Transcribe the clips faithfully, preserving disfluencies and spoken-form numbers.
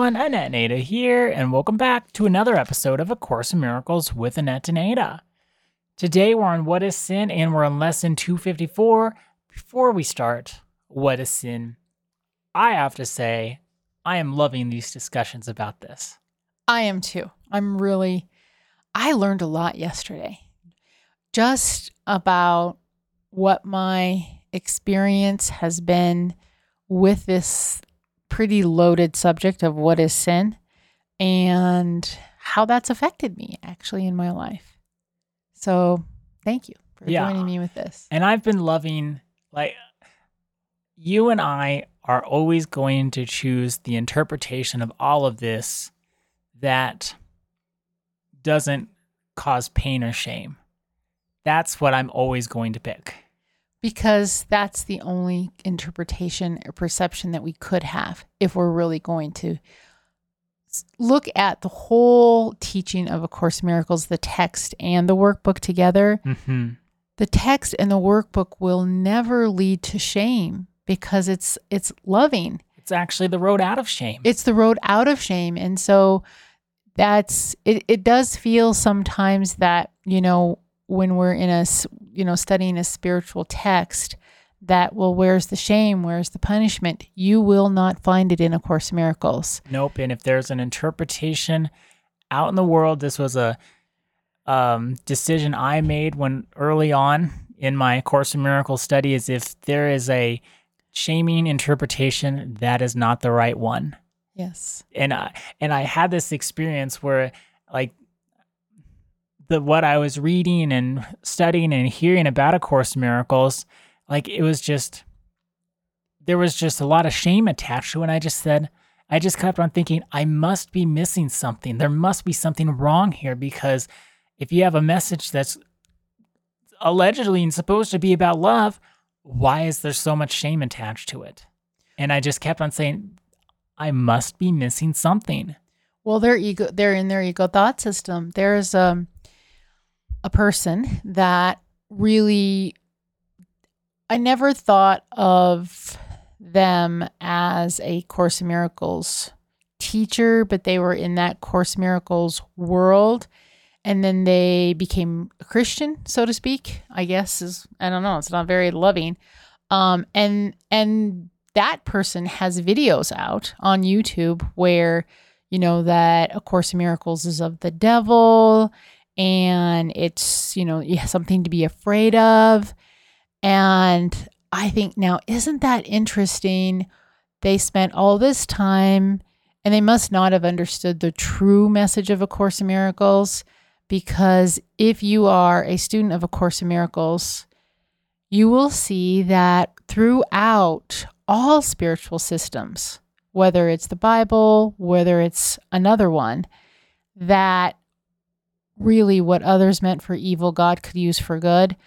everyone, Annette and Ada here, and welcome back to another episode of A Course in Miracles with Annette and Ada. Today we're on What is Sin, and we're on lesson two fifty-four. Before we start, what is sin? I have to say, I am loving these discussions about this. I am too. I'm really, I learned a lot yesterday just about what my experience has been with this pretty loaded subject of what is sin and how that's affected me actually in my life. So thank you for Yeah. joining me with this. And I've been loving, like, you and I are always going to choose the interpretation of all of this that doesn't cause pain or shame. That's what I'm always going to pick. Because that's the only interpretation or perception that we could have if we're really going to look at the whole teaching of A Course in Miracles, the text and the workbook together. Mm-hmm. The text and the workbook will never lead to shame because it's it's loving. It's actually the road out of shame. It's the road out of shame. And so that's, it, it does feel sometimes that, you know, when we're in a, you know, studying a spiritual text that, well, where's the shame? Where's the punishment? You will not find it in A Course in Miracles. Nope. And if there's an interpretation out in the world, this was a um, decision I made when early on in my Course in Miracles study, is if there is a shaming interpretation, that is not the right one. Yes. And I, and I had this experience where, like, the what I was reading and studying and hearing about A Course in Miracles, like, it was just, there was just a lot of shame attached to it. And I just said, I just kept on thinking, I must be missing something. There must be something wrong here, because if you have a message that's allegedly supposed to be about love, why is there so much shame attached to it? And I just kept on saying, I must be missing something. Well, their ego, they're in their ego thought system. There's um, a person that really, I never thought of them as a Course in Miracles teacher, but they were in that Course in Miracles world. And then they became a Christian, so to speak, I guess is, I don't know, it's not very loving. Um, and, and that person has videos out on YouTube where, you know, that A Course in Miracles is of the devil and it's, you know, something to be afraid of. And I think now, isn't that interesting? They spent all this time and they must not have understood the true message of A Course in Miracles, because if you are a student of A Course in Miracles, you will see that throughout all spiritual systems, whether it's the Bible, whether it's another one, that really what others meant for evil, God could use for good.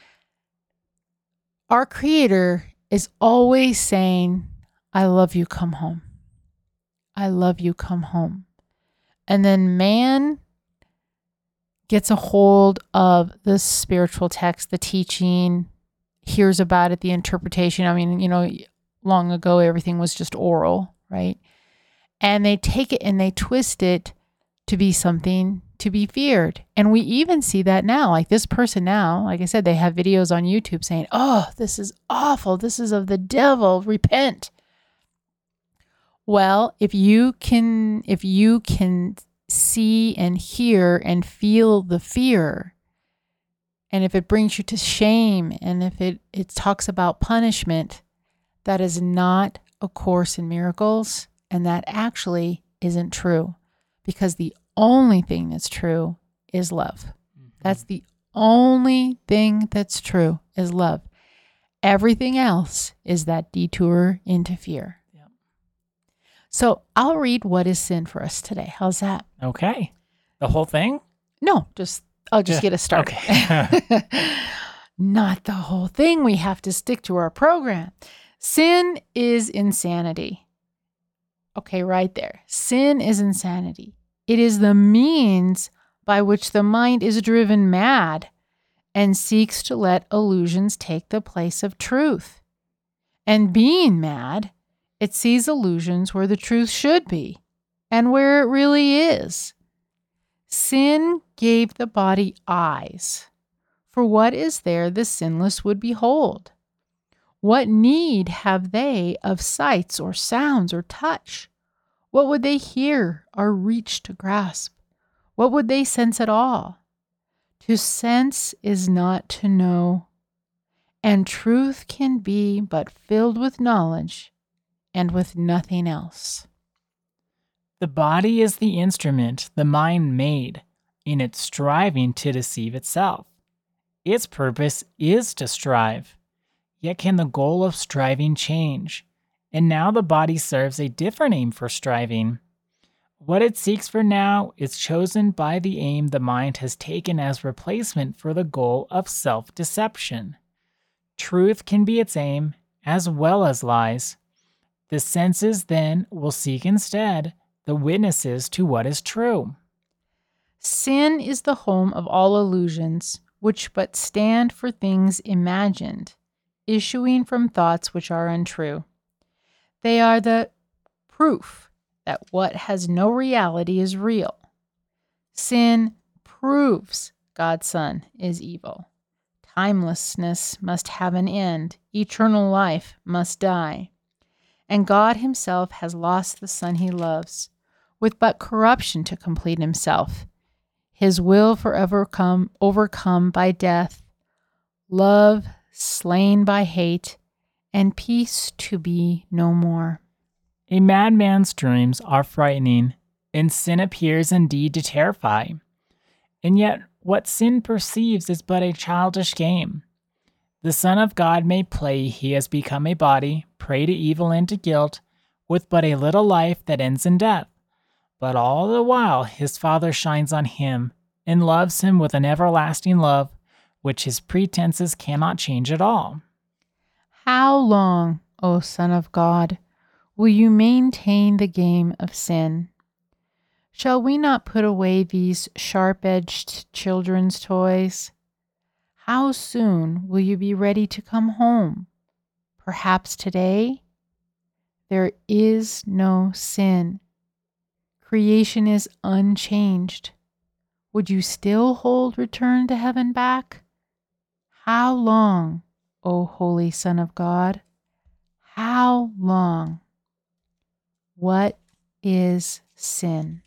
Our Creator is always saying, I love you, come home. I love you, come home. And then man gets a hold of the spiritual text, the teaching, hears about it, the interpretation. I mean, you know, long ago, everything was just oral, right? And they take it and they twist it to be something to be feared. And we even see that now. Like this person now, like I said, they have videos on YouTube saying, oh, this is awful. This is of the devil. Repent. Well, if you can, if you can see and hear and feel the fear, and if it brings you to shame, and if it, it talks about punishment, that is not A Course in Miracles. And that actually isn't true, because the only thing that's true is love. Mm-hmm. That's the only thing that's true is love. Everything else is that detour into fear. Yep. So I'll read What is Sin for us today. How's that? Okay. The whole thing? No, just I'll just Yeah. get us started. Okay. Not the whole thing. We have to stick to our program. Sin is insanity. Okay, right there. Sin is insanity. It is the means by which the mind is driven mad and seeks to let illusions take the place of truth. And being mad, it sees illusions where the truth should be. and where it really is. Sin gave the body eyes. For what is there the sinless would behold? What need have they of sights or sounds or touch? What would they hear or reach to grasp? What would they sense at all? To sense is not to know, and truth can be but filled with knowledge and with nothing else. The body is the instrument the mind made in its striving to deceive itself. Its purpose is to strive. Yet can the goal of striving change? And now the body serves a different aim for striving. What it seeks for now is chosen by the aim the mind has taken as replacement for the goal of self-deception. Truth can be its aim as well as lies. The senses then will seek instead the witnesses to what is true. Sin is the home of all illusions, which but stand for things imagined, issuing from thoughts which are untrue. They are the proof that what has no reality is real. Sin proves God's Son is evil. Timelessness must have an end. Eternal life must die. And God himself has lost the Son he loves, with but corruption to complete himself. His will forever come overcome by death, love slain by hate, and peace to be no more. A madman's dreams are frightening, and sin appears indeed to terrify. And yet what sin perceives is but a childish game. The Son of God may play he has become a body, prey to evil and to guilt, with but a little life that ends in death. But all the while his Father shines on him, and loves him with an everlasting love, which his pretenses cannot change at all. How long, O Son of God, will you maintain the game of sin? Shall we not put away these sharp-edged children's toys? How soon will you be ready to come home? Perhaps today? There is no sin. Creation is unchanged. Would you still hold return to heaven back? How long, O Holy Son of God? How long? What is sin?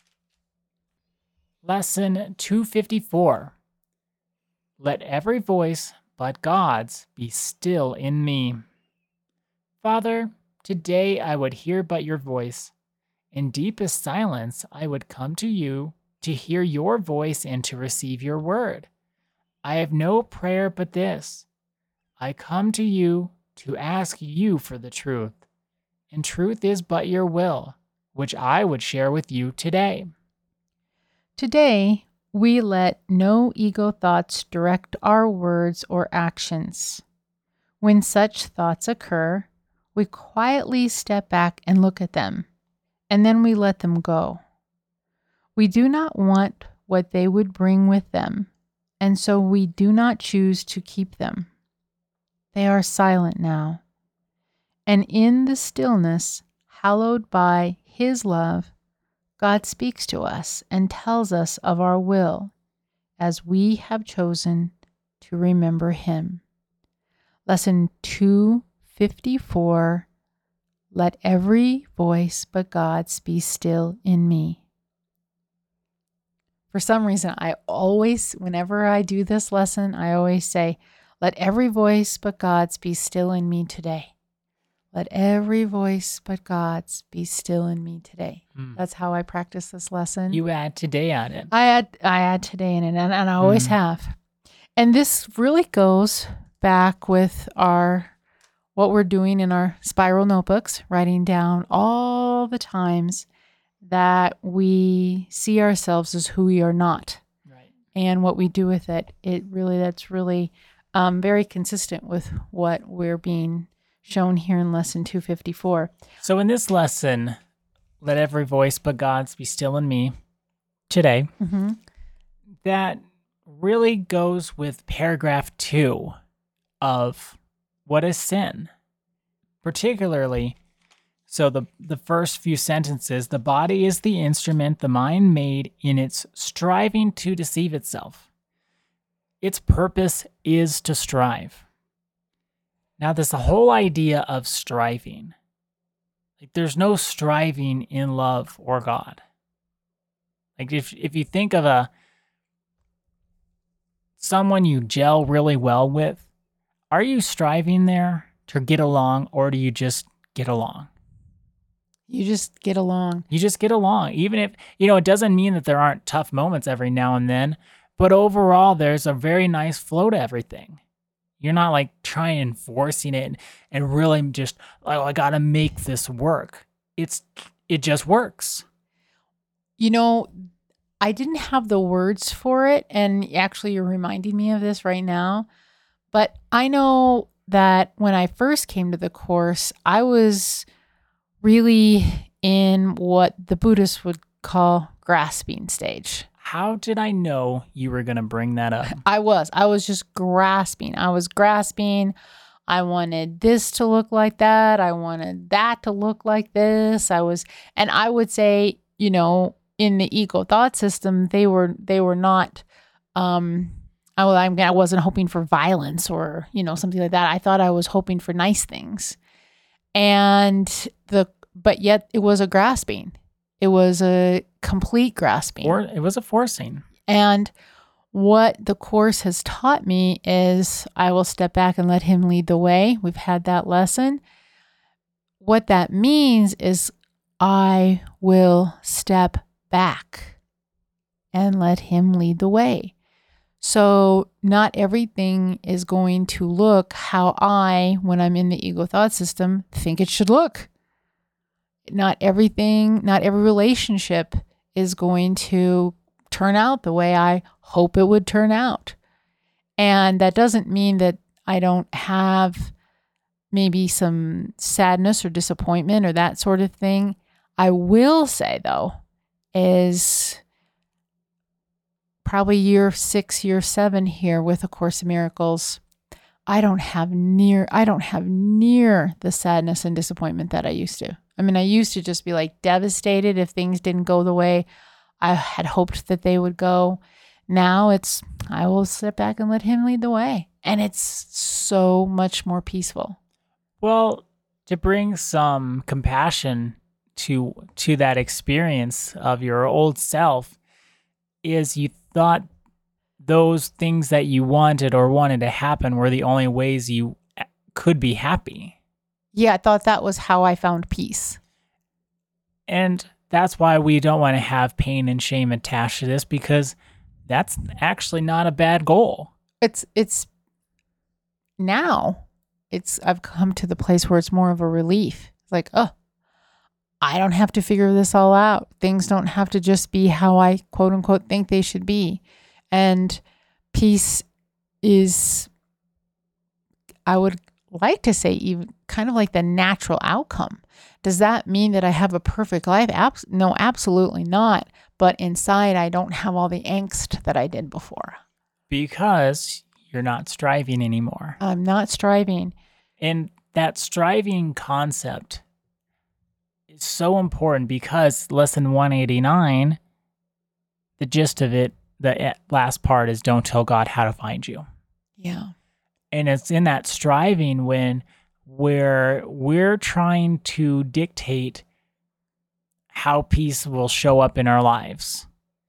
Lesson two fifty-four. Let every voice but God's be still in me. Father, today I would hear but your voice. In deepest silence I would come to you to hear your voice and to receive your word. I have no prayer but this. I come to you to ask you for the truth, and truth is but your will, which I would share with you today. Today, we let no ego thoughts direct our words or actions. When such thoughts occur, we quietly step back and look at them, and then we let them go. We do not want what they would bring with them, and so we do not choose to keep them. They are silent now, and in the stillness, hallowed by his love, God speaks to us and tells us of our will as we have chosen to remember him. Lesson two fifty-four, let every voice but God's be still in me. For some reason, I always, whenever I do this lesson, I always say, let every voice but God's be still in me today. Let every voice but God's be still in me today. Mm. That's how I practice this lesson. You add today on it. I add I add today in it, and, and I always mm. have. And this really goes back with our what we're doing in our spiral notebooks, writing down all the times that we see ourselves as who we are not. Right. And what we do with it. It really that's really um, very consistent with what we're being shown here in lesson two fifty-four. So in this lesson, let every voice but God's be still in me today. Mm-hmm. That really goes with paragraph two of what is sin. Particularly, So the the first few sentences, the body is the instrument the mind made in its striving to deceive itself. Its purpose is to strive. Now, there's the whole idea of striving. Like, there's no striving in love or God. Like, if if you think of a someone you gel really well with, are you striving there to get along, or do you just get along? You just get along. You just get along. Even if, you know, it doesn't mean that there aren't tough moments every now and then, but overall, there's a very nice flow to everything. You're not like trying and forcing it and really just, oh, I got to make this work. It's, it just works. You know, I didn't have the words for it. And actually, you're reminding me of this right now. But I know that when I first came to the course, I was really in what the Buddhists would call grasping stage. How did I know you were going to bring that up? I was. I was just grasping. I was grasping. I wanted this to look like that. I wanted that to look like this. I was, and I would say, you know, in the ego thought system, they were, they were not, um, I, I wasn't hoping for violence or, you know, something like that. I thought I was hoping for nice things. And the, but yet it was a grasping. It was a complete grasping. Or it was a forcing. And what the course has taught me is I will step back and let him lead the way. We've had that lesson. What that means is I will step back and let him lead the way. So not everything is going to look how I, when I'm in the ego thought system, think it should look. Not everything, not every relationship is going to turn out the way I hope it would turn out. And that doesn't mean that I don't have maybe some sadness or disappointment or that sort of thing. I will say, though, is probably year six, year seven here with A Course in Miracles, I don't have near, I don't have near the sadness and disappointment that I used to. I mean, I used to just be like devastated if things didn't go the way I had hoped that they would go. Now it's, I will sit back and let him lead the way. And it's so much more peaceful. Well, to bring some compassion to to that experience of your old self, is you thought those things that you wanted or wanted to happen were the only ways you could be happy. Yeah, I thought that was how I found peace. And that's why we don't want to have pain and shame attached to this, because that's actually not a bad goal. It's it's now it's I've come to the place where it's more of a relief. It's like, oh, I don't have to figure this all out. Things don't have to just be how I quote unquote think they should be. And peace is, I would like to say, even kind of like the natural outcome. Does that mean that I have a perfect life? Abs- no, absolutely not. But inside, I don't have all the angst that I did before. Because you're not striving anymore. I'm not striving. And that striving concept is so important, because lesson one eighty-nine, the gist of it, the last part is don't tell God how to find you. Yeah. And it's in that striving when where we're trying to dictate how peace will show up in our lives.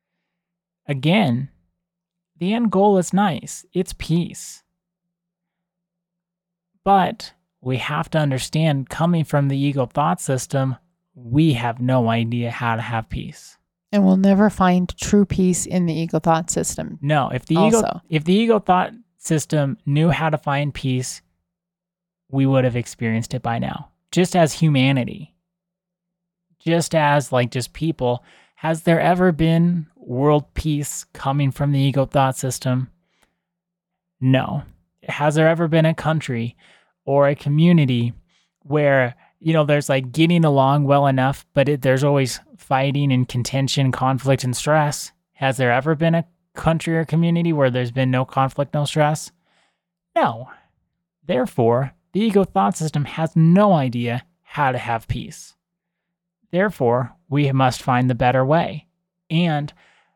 Again, the end goal is nice. It's peace. But we have to understand, coming from the ego thought system, we have no idea how to have peace. And we'll never find true peace in the ego thought system. No, if the also. ego if the ego thought system knew how to find peace, we would have experienced it by now. Just as humanity, just as like just people, has there ever been world peace coming from the ego thought system? No. Has there ever been a country or a community where, you know, there's like getting along well enough, but it, there's always fighting and contention, conflict and stress? Has there ever been a country or community where there's been no conflict, no stress? No. Therefore, the ego thought system has no idea how to have peace. Therefore, we must find the better way. And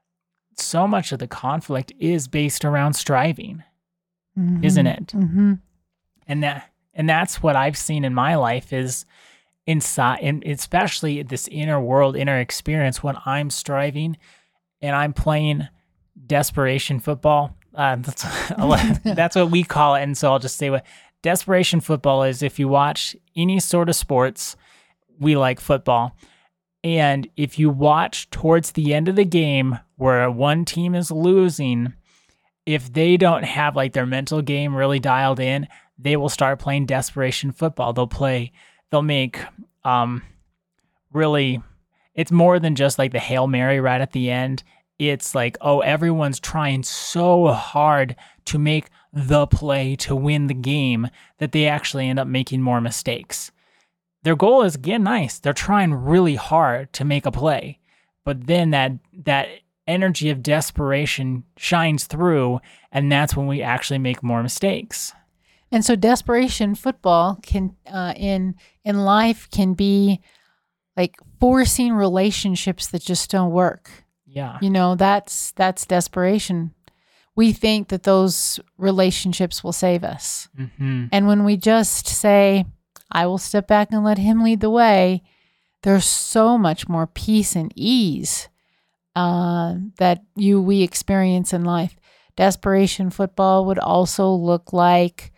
so much of the conflict is based around striving, Mhm. isn't it? Mm-hmm. And that and that's what I've seen in my life is inside, and especially this inner world, inner experience when I'm striving and I'm playing desperation football. Uh, that's, that's what we call it. And so I'll just say what desperation football is. If you watch any sort of sports, we like football. And if you watch towards the end of the game where one team is losing, if they don't have like their mental game really dialed in, they will start playing desperation football. They'll play, they'll make um, really, it's more than just like the Hail Mary right at the end. It's like, oh, everyone's trying so hard to make the play to win the game that they actually end up making more mistakes. Their goal is, again, nice. They're trying really hard to make a play. But then that that energy of desperation shines through, and that's when we actually make more mistakes. And so desperation football can uh, in in life can be like forcing relationships that just don't work. Yeah. You know, that's that's desperation. We think that those relationships will save us. Mm-hmm. And when we just say, I will step back and let him lead the way, there's so much more peace and ease uh, that you we experience in life. Desperation football would also look like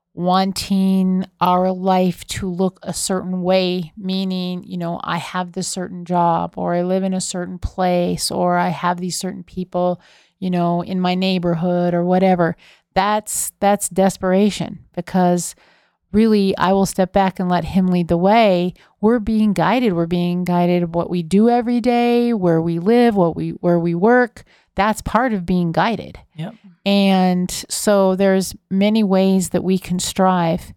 wanting our life to look a certain way, meaning, you know, I have this certain job, or I live in a certain place, or I have these certain people, you know, in my neighborhood or whatever. That's that's desperation, because really I will step back and let him lead the way. We're being guided. We're being guided what we do every day, where we live, what we where we work. That's part of being guided. Yep. And so there's many ways that we can strive,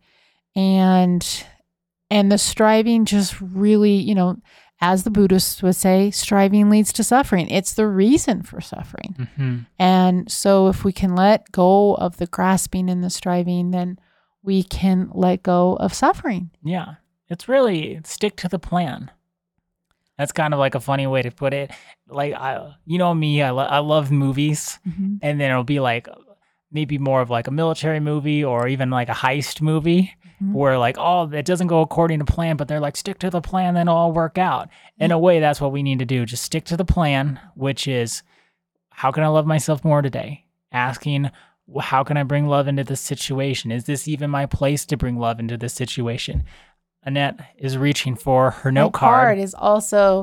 and and the striving just really, you know, as the Buddhists would say, striving leads to suffering. It's the reason for suffering. Mm-hmm. And so if we can let go of the grasping and the striving, then we can let go of suffering. Yeah. It's really stick to the plan. That's kind of like a funny way to put it. Like, I, you know me, I, lo- I love movies, Mm-hmm. and then it'll be like maybe more of like a military movie or even like a heist movie Mhm. where like, oh, it doesn't go according to plan, but they're like, stick to the plan, then it'll all work out. In a way, that's what we need to do. Just stick to the plan, which is, how can I love myself more today? Asking, well, how can I bring love into this situation? Is this even my place to bring love into this situation? Annette is reaching for her note My card. card is also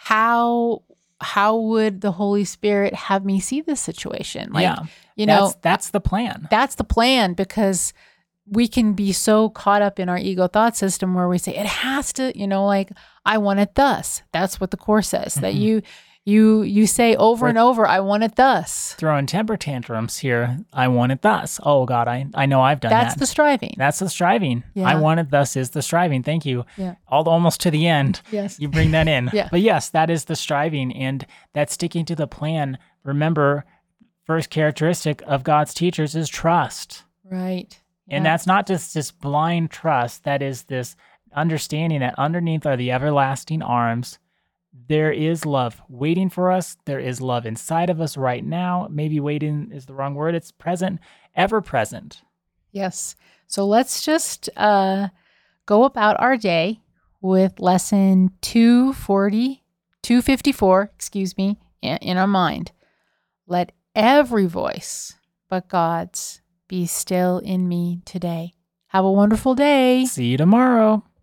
how how would the Holy Spirit have me see this situation? Like, yeah, you know, that's, that's the plan. that's the plan, because we can be so caught up in our ego thought system where we say it has to, you know, like, I want it thus. That's what the Course says, that Mhm. you you you say over We're- and over, I want it thus. Throwing temper tantrums here. I want it thus. Oh God, I, I know I've done That's that. the striving. That's the striving. Yeah. I want it thus is the striving. Thank you. Yeah. All almost to the end. Yes. You bring that in. Yeah. But yes, that is the striving, and that's sticking to the plan. Remember, first characteristic of God's teachers is trust. Right. And Yeah. that's not just this blind trust. That is this understanding that underneath are the everlasting arms. There is love waiting for us. There is love inside of us right now. Maybe waiting is the wrong word. It's present, ever present. Yes. So let's just uh, go about our day with lesson two forty, two fifty-four, excuse me, in, in our mind. Let every voice but God's be still in me today. Have a wonderful day. See you tomorrow.